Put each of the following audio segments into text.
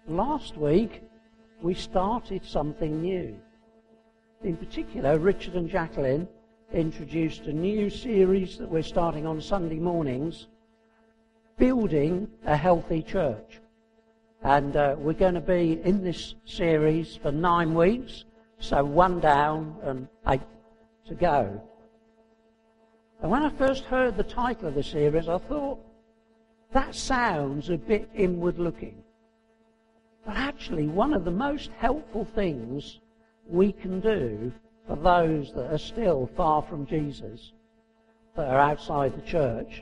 Last week, we started something new. In particular, Richard and Jacqueline introduced a new series that we're starting on Sunday mornings, Building a Healthy Church. And we're going to be in this series for 9 weeks, so 1 down and 8 to go. And when I first heard the title of the series, I thought, that sounds a bit inward-looking. But actually, one of the most helpful things we can do for those that are still far from Jesus, that are outside the church,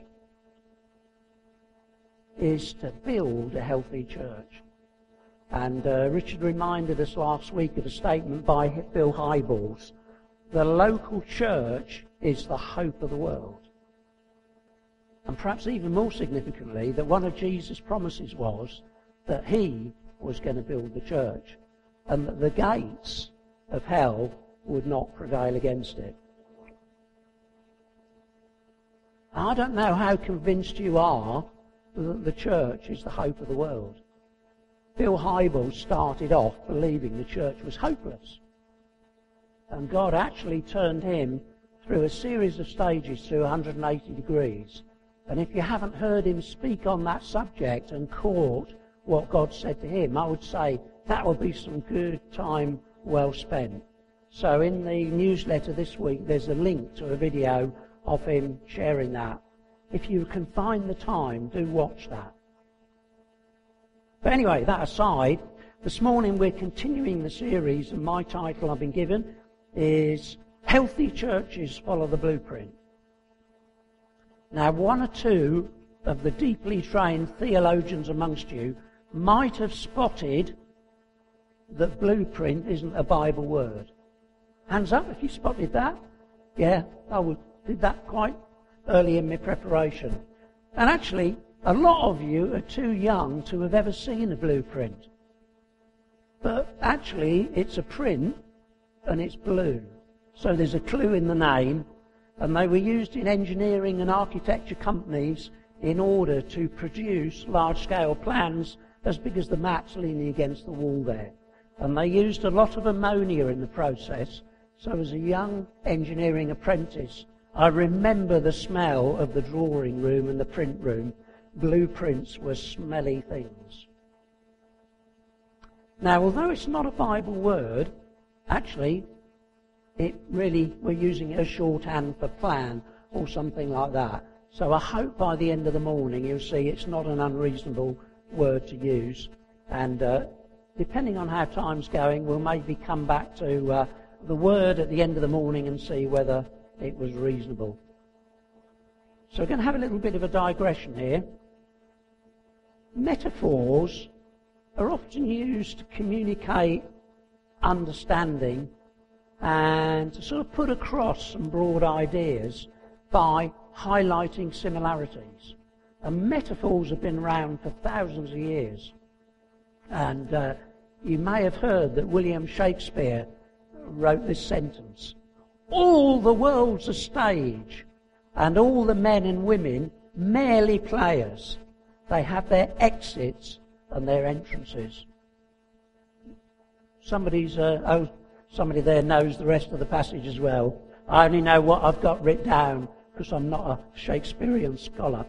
is to build a healthy church. And Richard reminded us last week of a statement by Bill Hybels. The local church is the hope of the world. And perhaps even more significantly, that one of Jesus' promises was that he was going to build the church, and that the gates of hell would not prevail against it. I don't know how convinced you are that the church is the hope of the world. Bill Hybels started off believing the church was hopeless. And God actually turned him through a series of stages through 180 degrees. And if you haven't heard him speak on that subject and caught what God said to him, I would say that would be some good time well spent. So in the newsletter this week, there's a link to a video of him sharing that. If you can find the time, do watch that. But anyway, that aside, this morning we're continuing the series, and my title I've been given is Healthy Churches Follow the Blueprint. Now, one or two of the deeply trained theologians amongst you might have spotted that blueprint isn't a Bible word. Hands up if you spotted that. Yeah, I did that quite early in my preparation. And actually, a lot of you are too young to have ever seen a blueprint. But actually, it's a print and it's blue. So there's a clue in the name, and they were used in engineering and architecture companies in order to produce large-scale plans as big as the mats leaning against the wall there. And they used a lot of ammonia in the process. So as a young engineering apprentice, I remember the smell of the drawing room and the print room. Blueprints were smelly things. Now, although it's not a Bible word, actually, we're using it as shorthand for plan or something like that. So I hope by the end of the morning you'll see it's not an unreasonable word to use. And depending on how time's going, we'll maybe come back to the word at the end of the morning and see whether it was reasonable. So we're going to have a little bit of a digression here. Metaphors are often used to communicate understanding and to sort of put across some broad ideas by highlighting similarities. And metaphors have been around for thousands of years. And you may have heard that William Shakespeare wrote this sentence: all the world's a stage, and all the men and women merely players. They have their exits and their entrances. Somebody there knows the rest of the passage as well. I only know what I've got written down because I'm not a Shakespearean scholar.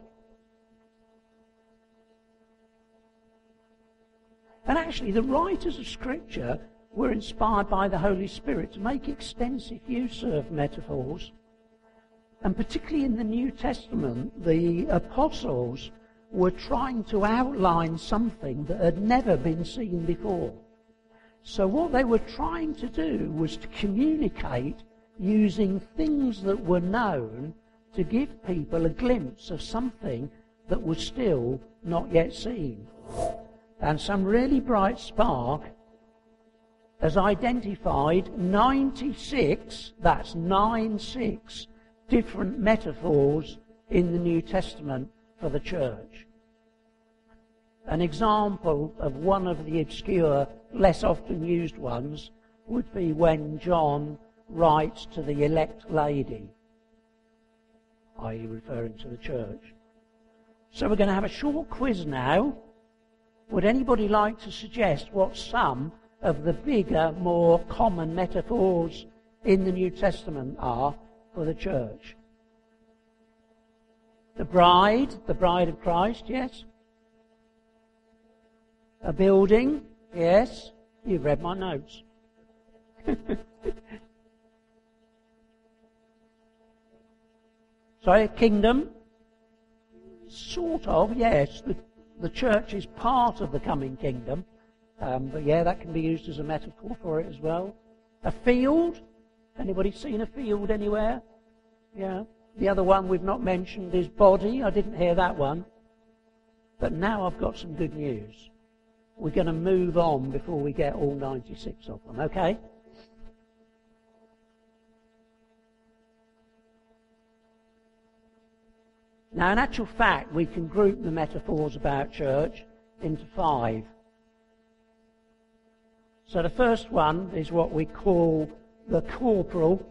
And actually, the writers of Scripture were inspired by the Holy Spirit to make extensive use of metaphors. And particularly in the New Testament, the apostles were trying to outline something that had never been seen before. So what they were trying to do was to communicate using things that were known to give people a glimpse of something that was still not yet seen. And some really bright spark has identified 96, that's 96, different metaphors in the New Testament for the church. An example of one of the obscure, less often used ones would be when John writes to the elect lady, i.e. referring to the church. So we're going to have a short quiz now, Would anybody like to suggest what some of the bigger, more common metaphors in the New Testament are for the church? The bride of Christ, yes. A building, yes. You've read my notes. Sorry, a kingdom? Sort of, yes. The church is part of the coming kingdom. But yeah, that can be used as a metaphor for it as well. A field? Anybody seen a field anywhere? Yeah. The other one we've not mentioned is body. I didn't hear that one. But now I've got some good news. We're going to move on before we get all 96 of them, okay? Now, in actual fact, we can group the metaphors about church into 5. So the first one is what we call the corporal.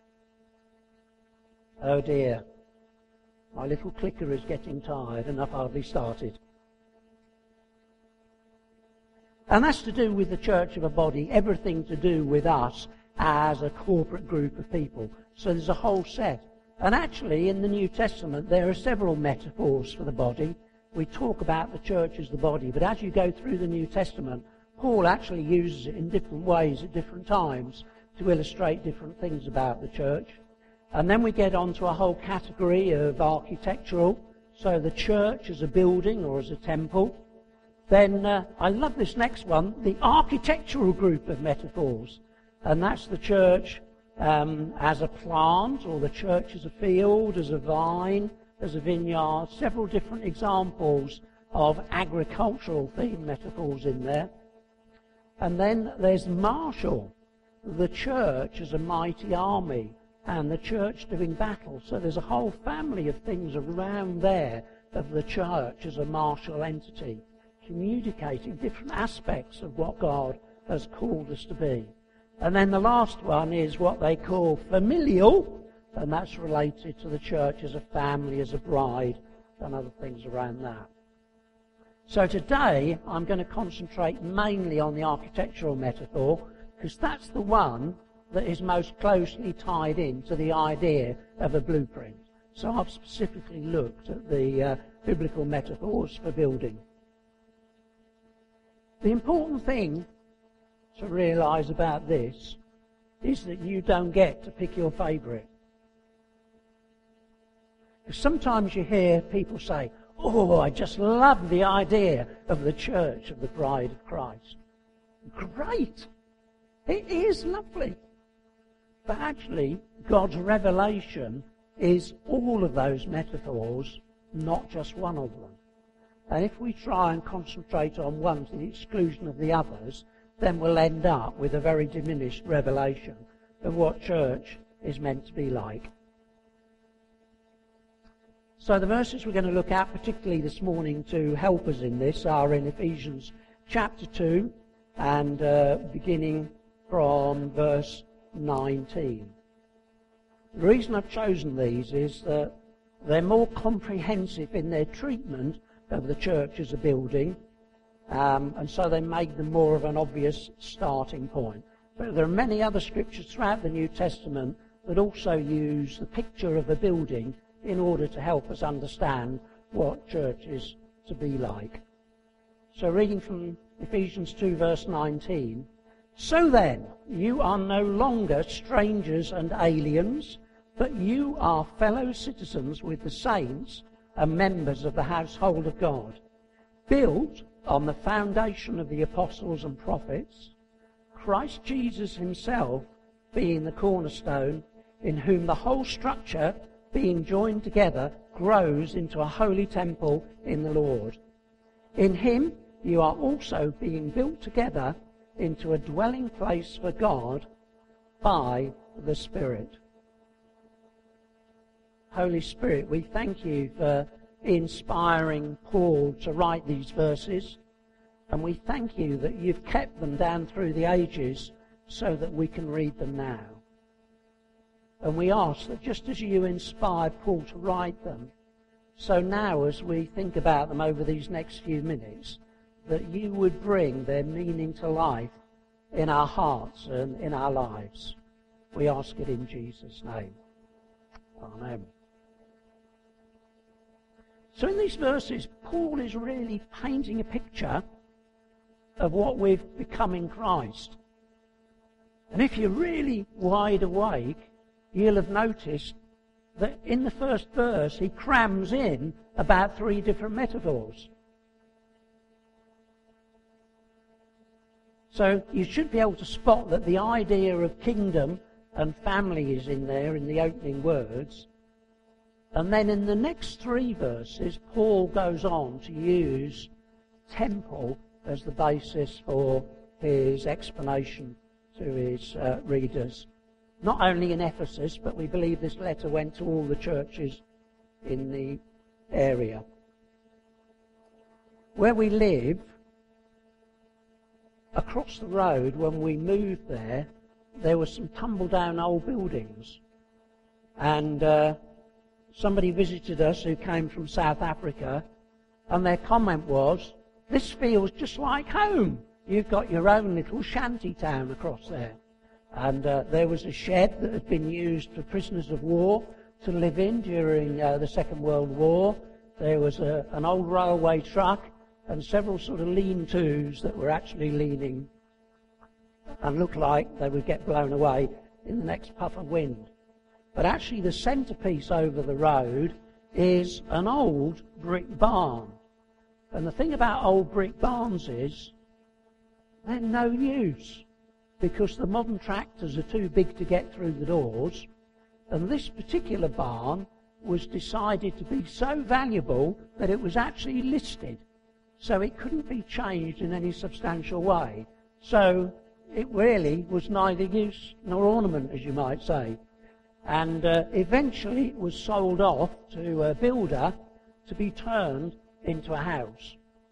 Oh dear, my little clicker is getting tired and I've hardly started. And that's to do with the church of a body, everything to do with us as a corporate group of people. So there's a whole set. And actually, in the New Testament, there are several metaphors for the body. We talk about the church as the body, but as you go through the New Testament, Paul actually uses it in different ways at different times to illustrate different things about the church. And then we get on to a whole category of architectural, so the church as a building or as a temple. Then, I love this next one, the architectural group of metaphors. And that's the church as a plant, or the church as a field, as a vine, as a vineyard. Several different examples of agricultural theme metaphors in there. And then there's martial, the church as a mighty army, and the church doing battle. So there's a whole family of things around there of the church as a martial entity, communicating different aspects of what God has called us to be. And then the last one is what they call familial, and that's related to the church as a family, as a bride, and other things around that. So today I'm going to concentrate mainly on the architectural metaphor, because that's the one that is most closely tied into the idea of a blueprint. So I've specifically looked at the biblical metaphors for building. The important thing to realise about this is that you don't get to pick your favourite. Sometimes you hear people say, "Oh, I just love the idea of the church of the bride of Christ." Great! It is lovely. But actually, God's revelation is all of those metaphors, not just one of them. And if we try and concentrate on one to the exclusion of the others, then we'll end up with a very diminished revelation of what church is meant to be like. So the verses we're going to look at, particularly this morning to help us in this, are in Ephesians chapter 2 and beginning from verse 19. The reason I've chosen these is that they're more comprehensive in their treatment of the church as a building, and so they make them more of an obvious starting point. But there are many other scriptures throughout the New Testament that also use the picture of a building in order to help us understand what church is to be like. So reading from Ephesians 2 verse 19, "So then, you are no longer strangers and aliens, but you are fellow citizens with the saints and members of the household of God, built on the foundation of the apostles and prophets, Christ Jesus himself being the cornerstone, in whom the whole structure, being joined together, grows into a holy temple in the Lord. In him you are also being built together into a dwelling place for God by the Spirit." Holy Spirit, we thank you for inspiring Paul to write these verses, and we thank you that you've kept them down through the ages so that we can read them now. And we ask that just as you inspired Paul to write them, so now as we think about them over these next few minutes, that you would bring their meaning to life in our hearts and in our lives. We ask it in Jesus' name. Amen. So in these verses, Paul is really painting a picture of what we've become in Christ. And if you're really wide awake, you'll have noticed that in the first verse he crams in about 3 different metaphors. So you should be able to spot that the idea of kingdom and family is in there in the opening words. And then in the next 3 verses, Paul goes on to use temple as the basis for his explanation to his readers. Not only in Ephesus, but we believe this letter went to all the churches in the area. Where we live, across the road, when we moved there were some tumble-down old buildings. And somebody visited us who came from South Africa, and their comment was, "This feels just like home. You've got your own little shanty town across there." And there was a shed that had been used for prisoners of war to live in during the Second World War. There was an old railway truck and several sort of lean-tos that were actually leaning and looked like they would get blown away in the next puff of wind. But actually the centrepiece over the road is an old brick barn. And the thing about old brick barns is they're no use, because the modern tractors are too big to get through the doors, and this particular barn was decided to be so valuable that it was actually listed, so it couldn't be changed in any substantial way. So it really was neither use nor ornament, as you might say. And eventually it was sold off to a builder to be turned into a house.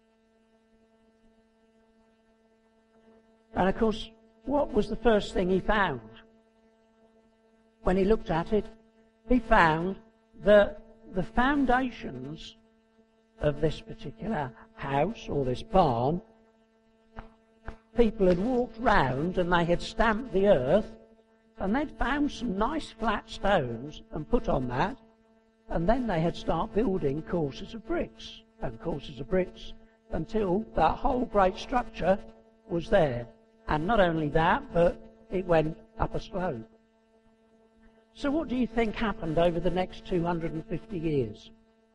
And of course, what was the first thing he found? When he looked at it, he found that the foundations of this particular house, or this barn, people had walked round and they had stamped the earth, and they'd found some nice flat stones and put on that, and then they had started building courses of bricks and courses of bricks until that whole great structure was there. And not only that, but it went up a slope. So what do you think happened over the next 250 years?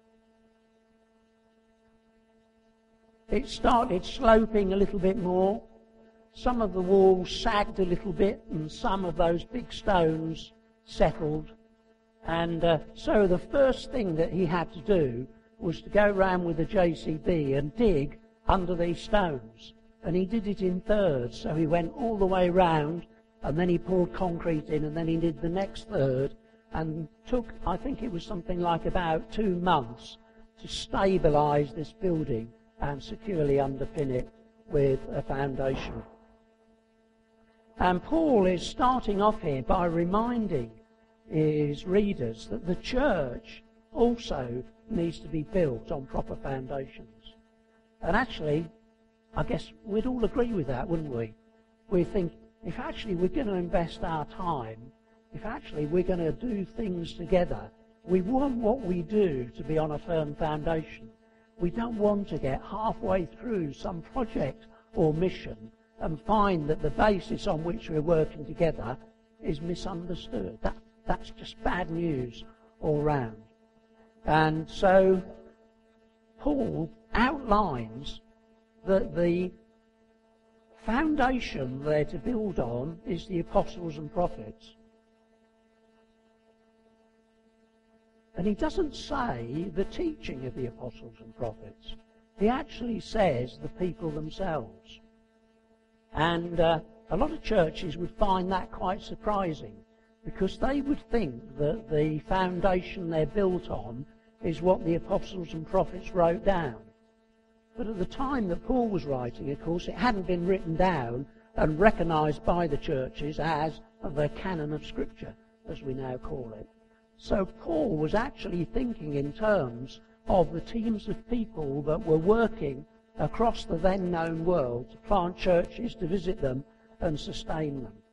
It started sloping a little bit more. Some of the walls sagged a little bit, and some of those big stones settled. And so the first thing that he had to do was to go round with a JCB and dig under these stones. And he did it in thirds, so he went all the way round, and then he poured concrete in, and then he did the next third, and took, I think it was something like about 2 months to stabilise this building and securely underpin it with a foundation. And Paul is starting off here by reminding his readers that the church also needs to be built on proper foundations. And actually, I guess we'd all agree with that, wouldn't we? We think, if actually we're going to invest our time, if actually we're going to do things together, we want what we do to be on a firm foundation. We don't want to get halfway through some project or mission and find that the basis on which we're working together is misunderstood. That's just bad news all round. And so Paul outlines that the foundation they're to build on is the apostles and prophets. And he doesn't say the teaching of the apostles and prophets. He actually says the people themselves. And a lot of churches would find that quite surprising, because they would think that the foundation they're built on is what the apostles and prophets wrote down. But at the time that Paul was writing, of course, it hadn't been written down and recognised by the churches as the canon of Scripture, as we now call it. So Paul was actually thinking in terms of the teams of people that were working across the then known world to plant churches, to visit them and sustain them.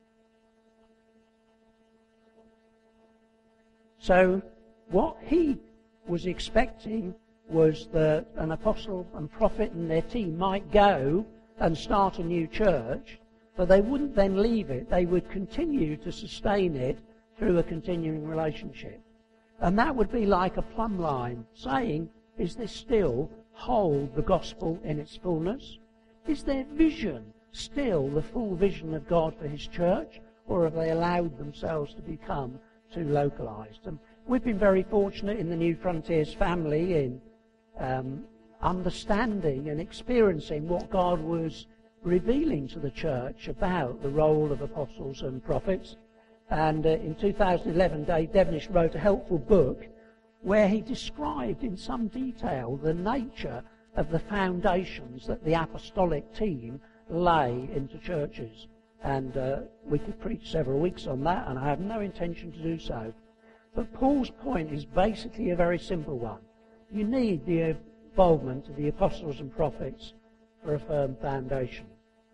So what he was expecting was that an apostle and prophet and their team might go and start a new church, but they wouldn't then leave it. They would continue to sustain it through a continuing relationship. And that would be like a plumb line, saying, is this still hold the gospel in its fullness? Is their vision still the full vision of God for his church, or have they allowed themselves to become too localized? And we've been very fortunate in the New Frontiers family in understanding and experiencing what God was revealing to the church about the role of apostles and prophets. And in 2011, Dave Devenish wrote a helpful book where he described in some detail the nature of the foundations that the apostolic team lay into churches. And we could preach several weeks on that, and I have no intention to do so. But Paul's point is basically a very simple one. You need the involvement of the apostles and prophets for a firm foundation.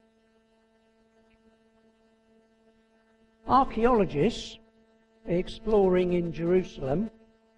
Archaeologists exploring in Jerusalem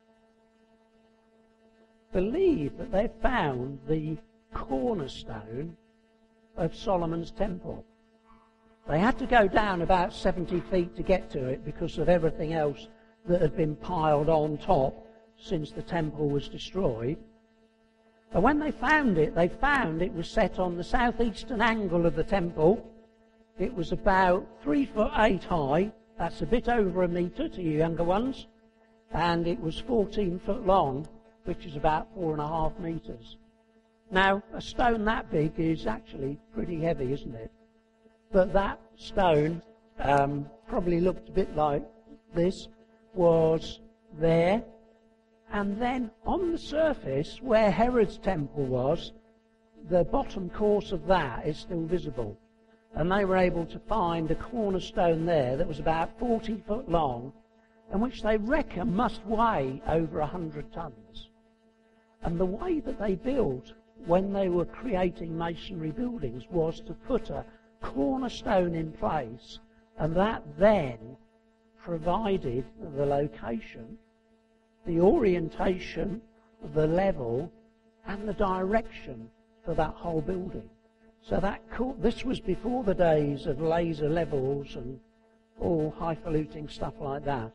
believe that they've found the cornerstone of Solomon's temple. They had to go down about 70 feet to get to it because of everything else that had been piled on top since the temple was destroyed. But when they found it was set on the southeastern angle of the temple. It was about 3'8" high. That's a bit over a metre to you younger ones. And it was 14 foot long, which is about 4.5 metres. Now, a stone that big is actually pretty heavy, isn't it? But that stone probably looked a bit like this, was there. And then on the surface, where Herod's temple was, the bottom course of that is still visible. And they were able to find a cornerstone there that was about 40 foot long, and which they reckon must weigh over 100 tons. And the way that they built when they were creating masonry buildings was to put a cornerstone in place, and that then provided the location, the orientation, the level, and the direction for that whole building. So this was before the days of laser levels and all highfalutin stuff like that.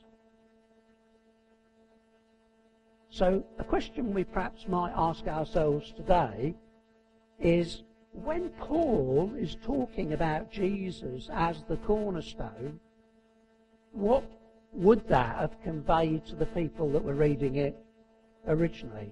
So a question we perhaps might ask ourselves today is, when Paul is talking about Jesus as the cornerstone, what would that have conveyed to the people that were reading it originally?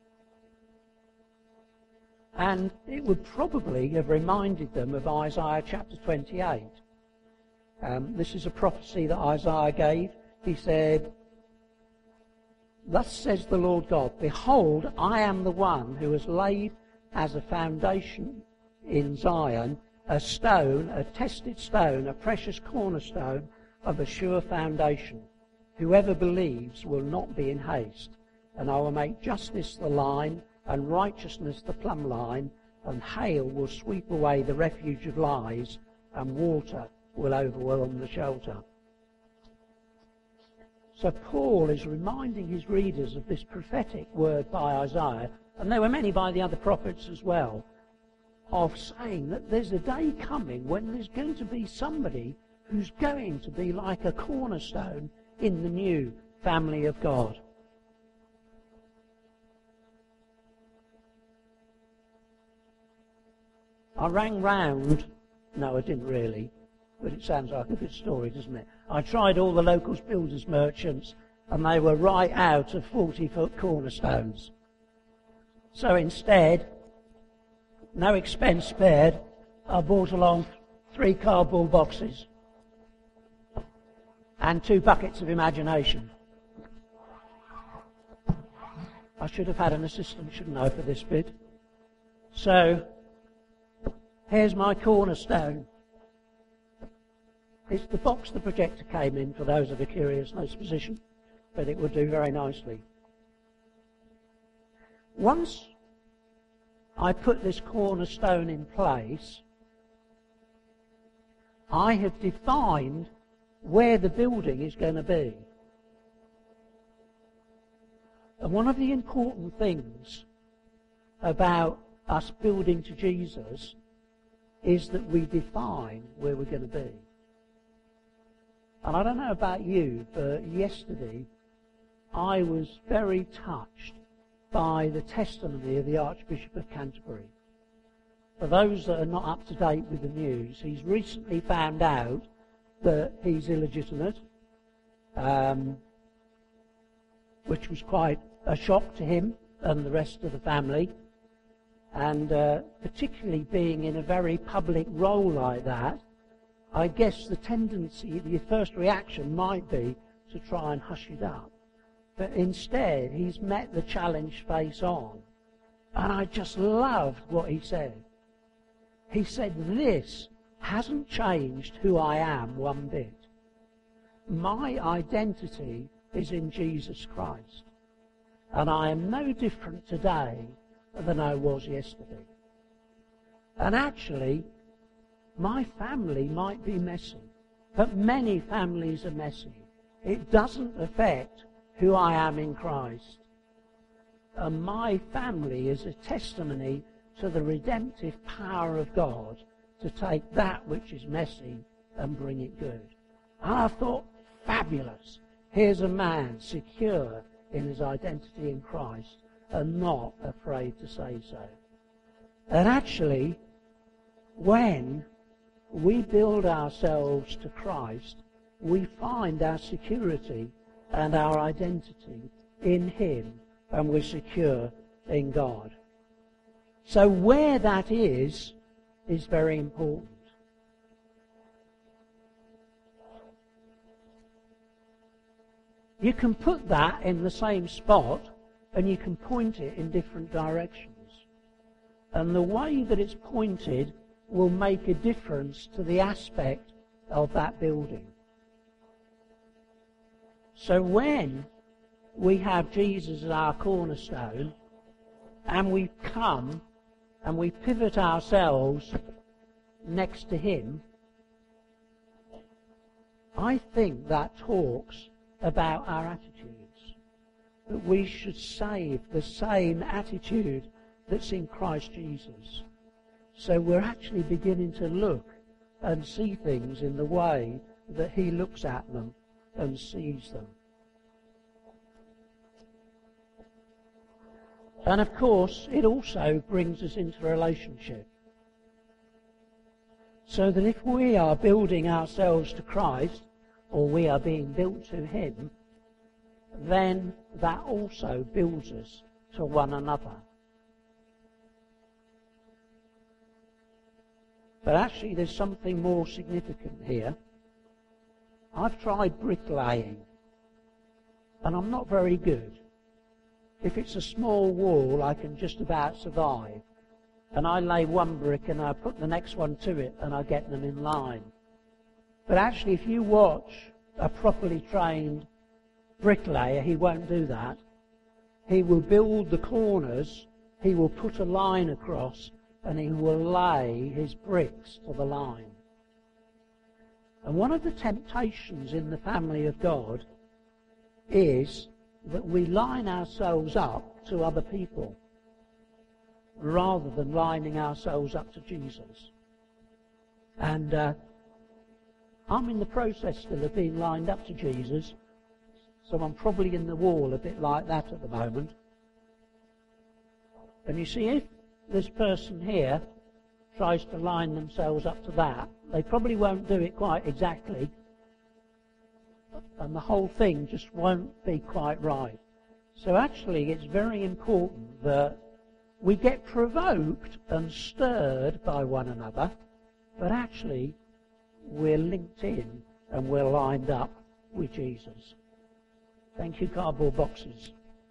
And it would probably have reminded them of Isaiah chapter 28. This is a prophecy that Isaiah gave. He said, "Thus says the Lord God, behold, I am the one who has laid as a foundation in Zion a stone, a tested stone, a precious cornerstone of a sure foundation. Whoever believes will not be in haste. And I will make justice the line, and righteousness the plumb line, and hail will sweep away the refuge of lies, and water will overwhelm the shelter." So Paul is reminding his readers of this prophetic word by Isaiah, and there were many by the other prophets as well, of saying that there's a day coming when there's going to be somebody who's going to be like a cornerstone in the new family of God. I rang round, no I didn't really, but it sounds like a good story, doesn't it? I tried all the local builders merchants and they were right out of 40-foot cornerstones. So instead, no expense spared, I brought along 3 cardboard boxes and 2 buckets of imagination. I should have had an assistant, shouldn't I, for this bit? So, here's my cornerstone. It's the box the projector came in, for those of you curious, no position, but it would do very nicely. Once I put this cornerstone in place, I have defined where the building is going to be. And one of the important things about us building to Jesus is that we define where we're going to be. And I don't know about you, but yesterday I was very touched by the testimony of the Archbishop of Canterbury. For those that are not up to date with the news, he's recently found out that he's illegitimate, which was quite a shock to him and the rest of the family. And particularly being in a very public role like that, I guess the tendency, the first reaction might be to try and hush it up. But instead, he's met the challenge face on. And I just loved what he said. He said, "This hasn't changed who I am one bit. My identity is in Jesus Christ. And I am no different today than I was yesterday. And actually, my family might be messy, but many families are messy. It doesn't affect who I am in Christ. And my family is a testimony to the redemptive power of God to take that which is messy and bring it good." And I thought, fabulous. Here's a man secure in his identity in Christ and not afraid to say so. And actually, when we build ourselves to Christ, we find our security and our identity in Him, and we're secure in God. So where that is very important. You can put that in the same spot and you can point it in different directions. And the way that it's pointed will make a difference to the aspect of that building. So when we have Jesus as our cornerstone and we come and we pivot ourselves next to Him, I think that talks about our attitudes. That we should save the same attitude that's in Christ Jesus. So we're actually beginning to look and see things in the way that He looks at them and sees them. And of course, it also brings us into a relationship. So that if we are building ourselves to Christ, or we are being built to Him, then that also builds us to one another. But actually there's something more significant here. I've tried bricklaying, and I'm not very good. If it's a small wall, I can just about survive. And I lay one brick and I put the next one to it and I get them in line. But actually, if you watch a properly trained bricklayer, he won't do that. He will build the corners, he will put a line across, and he will lay his bricks to the line. And one of the temptations in the family of God is that we line ourselves up to other people rather than lining ourselves up to Jesus. And I'm in the process still of being lined up to Jesus, so I'm probably in the wall a bit like that at the moment. And you see, if this person here tries to line themselves up to that, they probably won't do it quite exactly, and the whole thing just won't be quite right. So actually it's very important that we get provoked and stirred by one another, but actually we're linked in and we're lined up with Jesus. Thank you, cardboard boxes.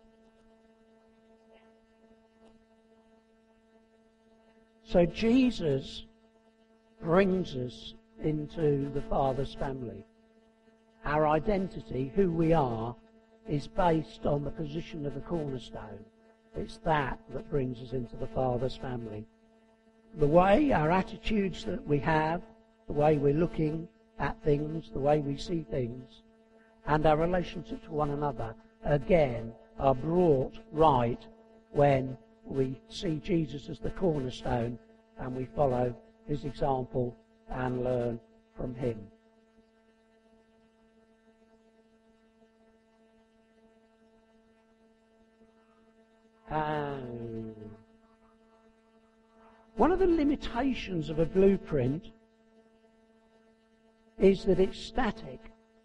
So Jesus brings us into the Father's family. Our identity, who we are, is based on the position of the cornerstone. It's that that brings us into the Father's family. The way, our attitudes that we have, the way we're looking at things, the way we see things, and our relationship to one another, again, are brought right when we see Jesus as the cornerstone and we follow his example and learn from him. One of the limitations of a blueprint is that it's static.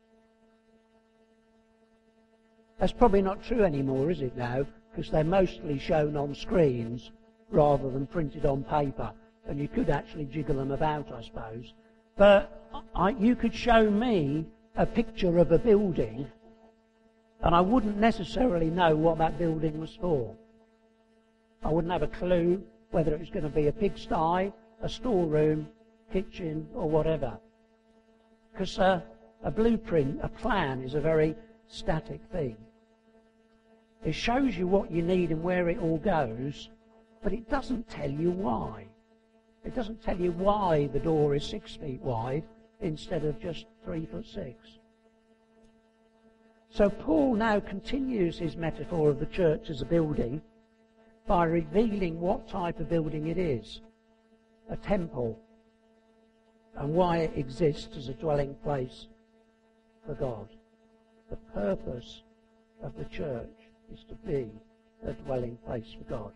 That's probably not true anymore, is it now? Because they're mostly shown on screens rather than printed on paper. And you could actually jiggle them about, I suppose. But you could show me a picture of a building and I wouldn't necessarily know what that building was for. I wouldn't have a clue whether it was going to be a pigsty, a storeroom, kitchen, or whatever. Because a blueprint, a plan, is a very static thing. It shows you what you need and where it all goes, but it doesn't tell you why. It doesn't tell you why the door is 6 feet wide instead of just 3'6". So Paul now continues his metaphor of the church as a building by revealing what type of building it is, a temple, and why it exists as a dwelling place for God. The purpose of the church is to be a dwelling place for God.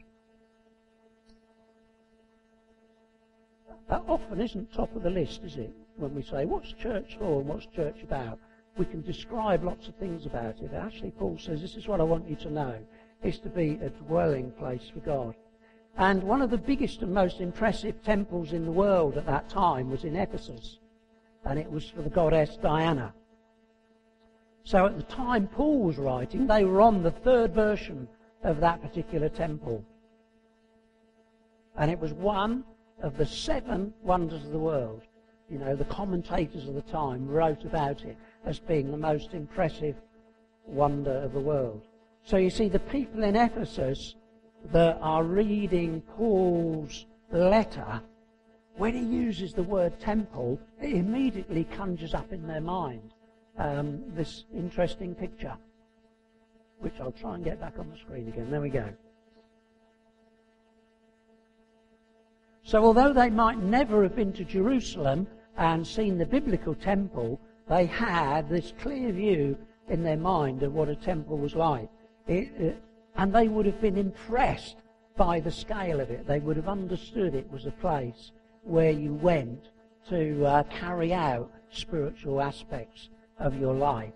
That often isn't top of the list, is it? When we say, what's church for and what's church about? We can describe lots of things about it. Actually, Paul says, this is what I want you to know, is to be a dwelling place for God. And one of the biggest and most impressive temples in the world at that time was in Ephesus. And it was for the goddess Diana. So at the time Paul was writing, they were on the third version of that particular temple. And it was one of the 7 wonders of the world. You know, the commentators of the time wrote about it as being the most impressive wonder of the world. So you see, the people in Ephesus that are reading Paul's letter, when he uses the word temple, it immediately conjures up in their mind this interesting picture, which I'll try and get back on the screen again. There we go. So although they might never have been to Jerusalem and seen the biblical temple, they had this clear view in their mind of what a temple was like. And they would have been impressed by the scale of it. They would have understood it was a place where you went to carry out spiritual aspects of your life.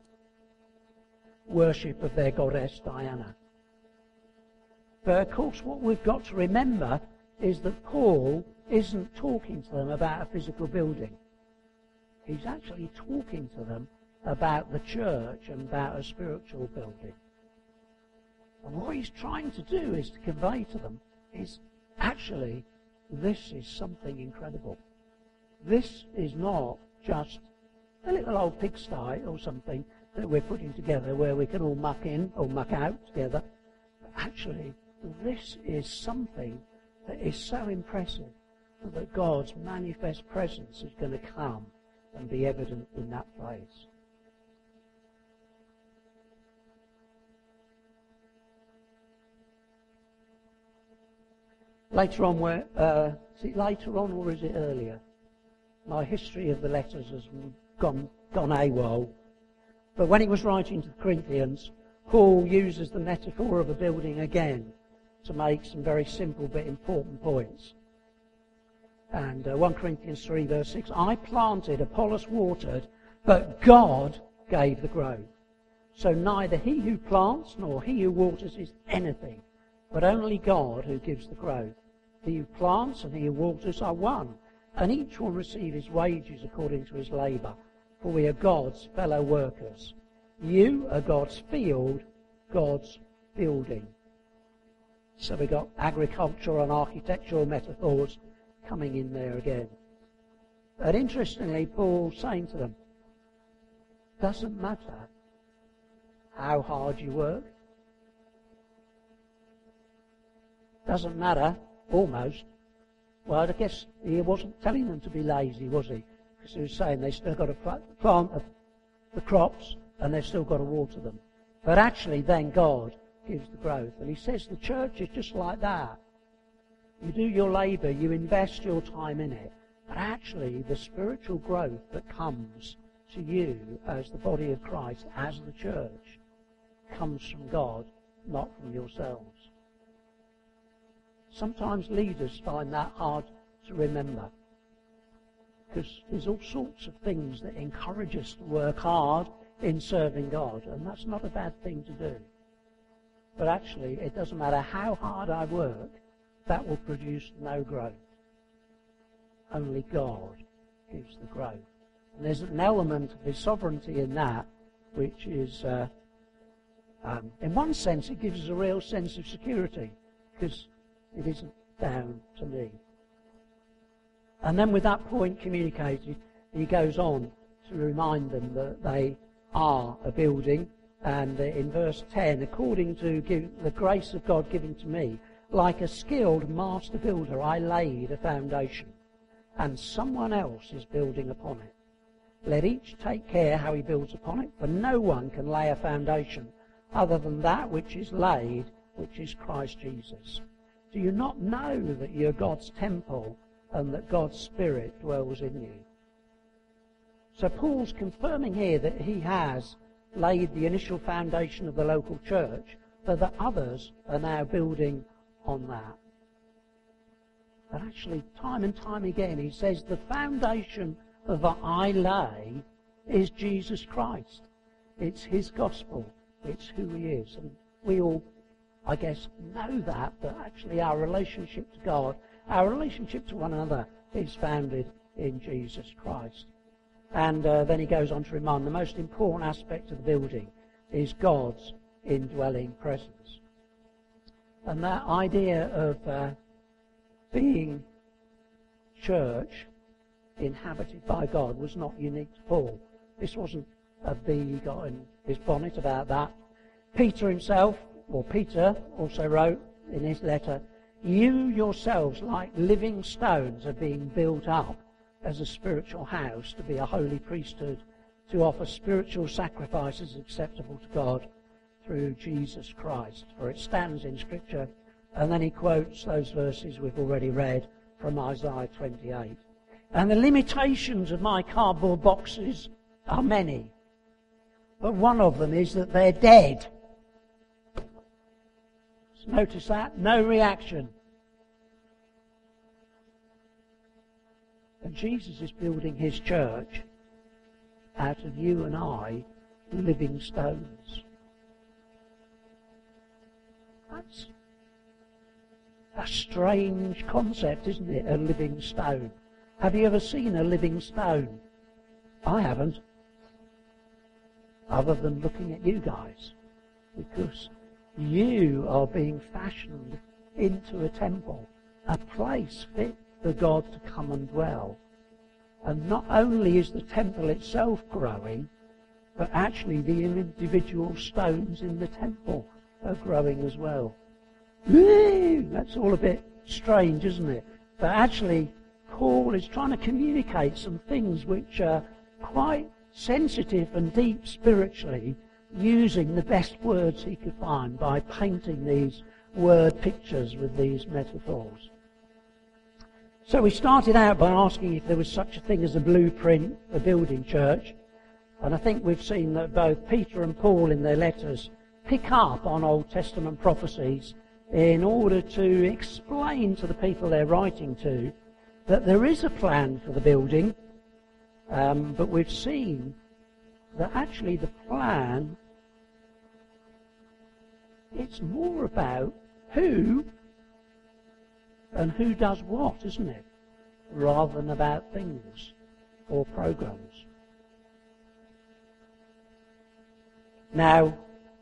Worship of their goddess Diana. But of course what we've got to remember is that Paul isn't talking to them about a physical building. He's actually talking to them about the church and about a spiritual building. And what he's trying to do is to convey to them is actually this is something incredible. This is not just a little old pigsty or something that we're putting together where we can all muck in or muck out together. But actually, this is something that is so impressive that God's manifest presence is going to come and be evident in that place. Later on, is it later on or is it earlier? My history of the letters has gone AWOL. But when he was writing to the Corinthians, Paul uses the metaphor of a building again to make some very simple but important points. And 1 Corinthians 3 verse 6, I planted, Apollos watered, but God gave the growth. So neither he who plants nor he who waters is anything, but only God who gives the growth. He who plants and he who waters are one, and each will receive his wages according to his labour, for we are God's fellow workers. You are God's field, God's building. So we've got agricultural and architectural metaphors coming in there again. But interestingly, Paul's saying to them, doesn't matter how hard you work, Doesn't matter, almost. Well, I guess he wasn't telling them to be lazy, was he? Because he was saying they've still got to plant the crops and they've still got to water them. But actually then God gives the growth. And he says the church is just like that. You do your labour, you invest your time in it. But actually the spiritual growth that comes to you as the body of Christ, as the church, comes from God, not from yourselves. Sometimes leaders find that hard to remember, because there's all sorts of things that encourage us to work hard in serving God, and that's not a bad thing to do. But actually, it doesn't matter how hard I work, that will produce no growth. Only God gives the growth. And there's an element of his sovereignty in that, which is, in one sense, it gives us a real sense of security, because it isn't down to me. And then with that point communicated, he goes on to remind them that they are a building. And in verse 10, according to the grace of God given to me, like a skilled master builder, I laid a foundation, and someone else is building upon it. Let each take care how he builds upon it, for no one can lay a foundation other than that which is laid, which is Christ Jesus. Do you not know that you're God's temple and that God's Spirit dwells in you? So Paul's confirming here that he has laid the initial foundation of the local church, but that others are now building on that. But actually, time and time again, he says the foundation that I lay is Jesus Christ. It's his gospel. It's who he is. And we all, I guess, know that, but actually our relationship to God, our relationship to one another is founded in Jesus Christ. And then he goes on to remind the most important aspect of the building is God's indwelling presence. And that idea of being church inhabited by God was not unique to Paul. This wasn't a bee he got in his bonnet about that. Peter himself, or Peter, also wrote in his letter, you yourselves, like living stones, are being built up as a spiritual house to be a holy priesthood, to offer spiritual sacrifices acceptable to God through Jesus Christ. For it stands in Scripture. And then he quotes those verses we've already read from Isaiah 28. And the limitations of my cardboard boxes are many. But one of them is that they're dead. Notice that? No reaction. And Jesus is building his church out of you and I, living stones. That's a strange concept, isn't it? A living stone. Have you ever seen a living stone? I haven't. Other than looking at you guys. Because you are being fashioned into a temple, a place fit for God to come and dwell. And not only is the temple itself growing, but actually the individual stones in the temple are growing as well. That's all a bit strange, isn't it? But actually, Paul is trying to communicate some things which are quite sensitive and deep spiritually, using the best words he could find by painting these word pictures with these metaphors. So we started out by asking if there was such a thing as a blueprint for building church. And I think we've seen that both Peter and Paul in their letters pick up on Old Testament prophecies in order to explain to the people they're writing to that there is a plan for the building, but we've seen that actually the plan, it's more about who and who does what, isn't it? Rather than about things or programs. Now,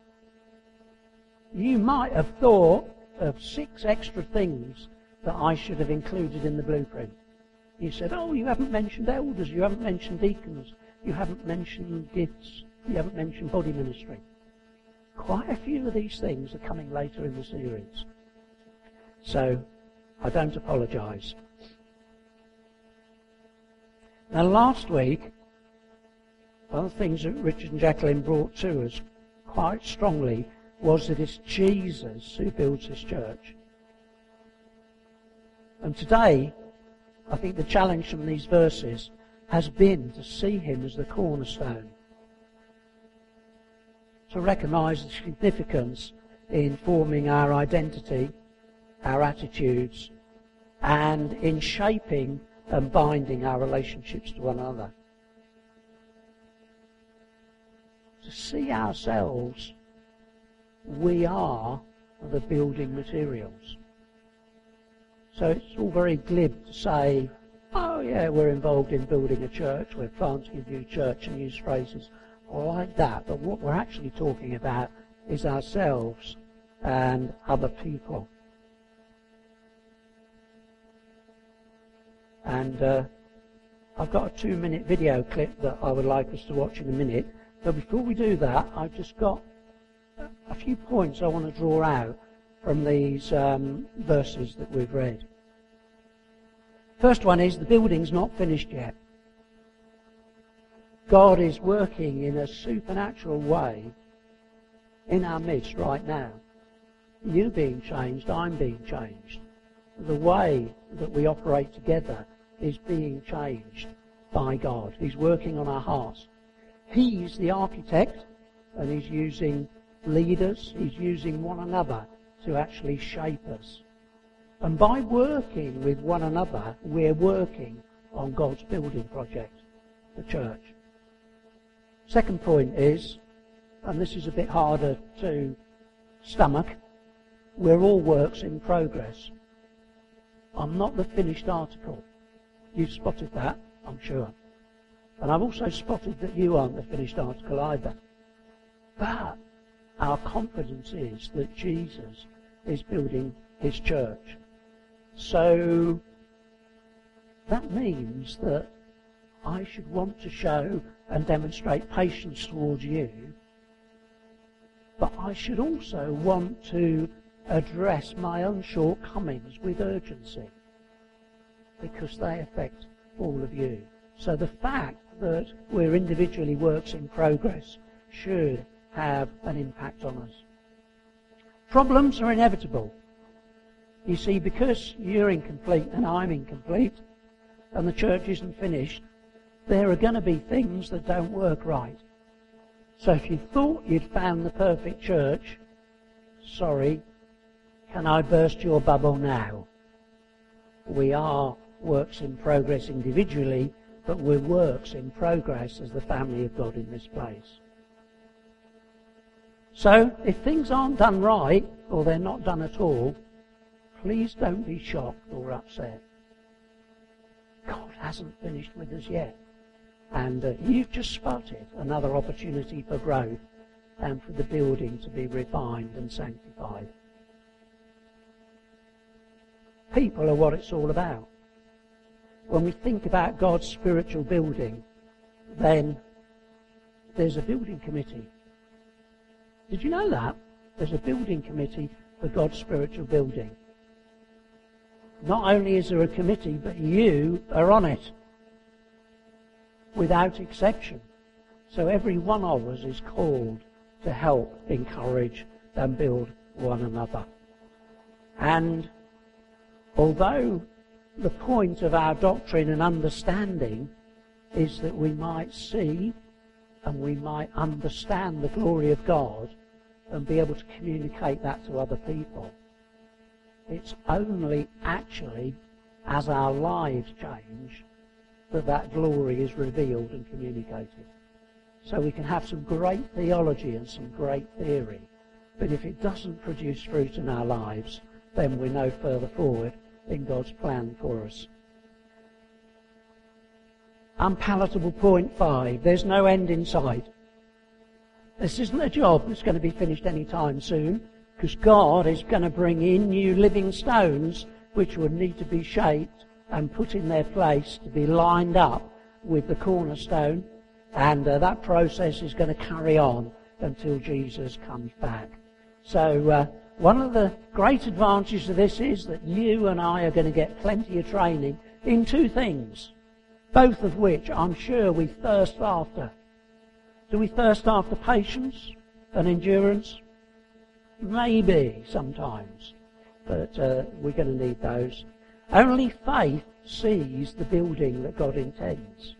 you might have thought of 6 extra things that I should have included in the blueprint. You said, oh, you haven't mentioned elders, you haven't mentioned deacons, you haven't mentioned gifts, you haven't mentioned body ministry. Quite a few of these things are coming later in the series. So I don't apologise. Now last week, one of the things that Richard and Jacqueline brought to us quite strongly was that it's Jesus who builds this church. And today, I think the challenge from these verses has been to see him as the cornerstone. To recognise the significance in forming our identity, our attitudes, and in shaping and binding our relationships to one another. To see ourselves, we are the building materials. So it's all very glib to say, oh yeah, we're involved in building a church, we're planting a new church, and use phrases like that. But what we're actually talking about is ourselves and other people. And I've got a 2-minute video clip that I would like us to watch in a minute. But before we do that, I've just got a few points I want to draw out from these verses that we've read. First one is the building's not finished yet. God is working in a supernatural way in our midst right now. You being changed, I'm being changed. The way that we operate together is being changed by God. He's working on our hearts. He's the architect, and he's using leaders, he's using one another to actually shape us. And by working with one another, we're working on God's building project, the church. Second point is, and this is a bit harder to stomach, we're all works in progress. I'm not the finished article. You've spotted that, I'm sure. And I've also spotted that you aren't the finished article either. But our confidence is that Jesus is building his church. So that means that I should want to show and demonstrate patience towards you, but I should also want to address my own shortcomings with urgency, because they affect all of you. So the fact that we're individually works in progress should have an impact on us. Problems are inevitable. You see, because you're incomplete and I'm incomplete, and the church isn't finished, there are going to be things that don't work right. So if you thought you'd found the perfect church, sorry, can I burst your bubble now? We are works in progress individually, but we're works in progress as the family of God in this place. So, if things aren't done right, or they're not done at all, please don't be shocked or upset. God hasn't finished with us yet. And you've just spotted another opportunity for growth and for the building to be refined and sanctified. People are what it's all about. When we think about God's spiritual building, then there's a building committee. Did you know that? There's a building committee for God's spiritual building. Not only is there a committee, but you are on it, without exception. So every one of us is called to help, encourage, and build one another. And although the point of our doctrine and understanding is that we might see and we might understand the glory of God and be able to communicate that to other people, it's only actually as our lives change that that glory is revealed and communicated. So we can have some great theology and some great theory, but if it doesn't produce fruit in our lives, then we're no further forward in God's plan for us. Unpalatable point 5. There's no end in sight. This isn't a job that's going to be finished any time soon, because God is going to bring in new living stones which would need to be shaped and put in their place to be lined up with the cornerstone, and that process is going to carry on until Jesus comes back. So One of the great advantages of this is that you and I are going to get plenty of training in two things, both of which I'm sure we thirst after. Do we thirst after patience and endurance? Maybe sometimes, but we're going to need those. Only faith sees the building that God intends.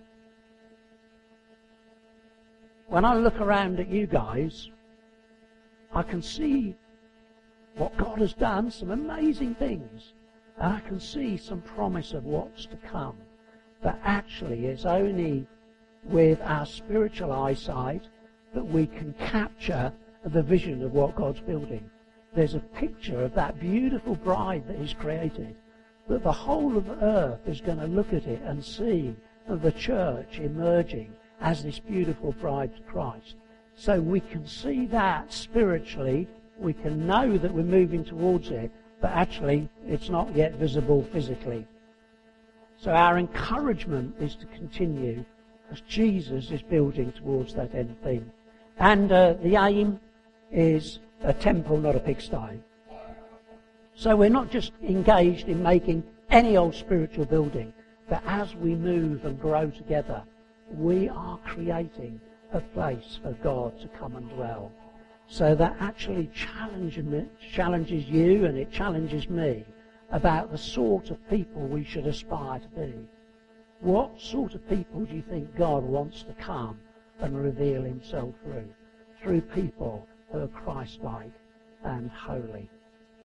When I look around at you guys, I can see what God has done, some amazing things, and I can see some promise of what's to come. But actually, it's only with our spiritual eyesight that we can capture the vision of what God's building. There's a picture of that beautiful bride that He's created, that the whole of earth is going to look at it and see the church emerging as this beautiful bride to Christ. So we can see that spiritually, we can know that we're moving towards it, but actually it's not yet visible physically. So our encouragement is to continue as Jesus is building towards that end thing. And the aim is a temple, not a pigsty. So we're not just engaged in making any old spiritual building, but as we move and grow together, we are creating a place for God to come and dwell. So that actually challenges you and it challenges me about the sort of people we should aspire to be. What sort of people do you think God wants to come and reveal Himself through? Through people who are Christ-like and holy.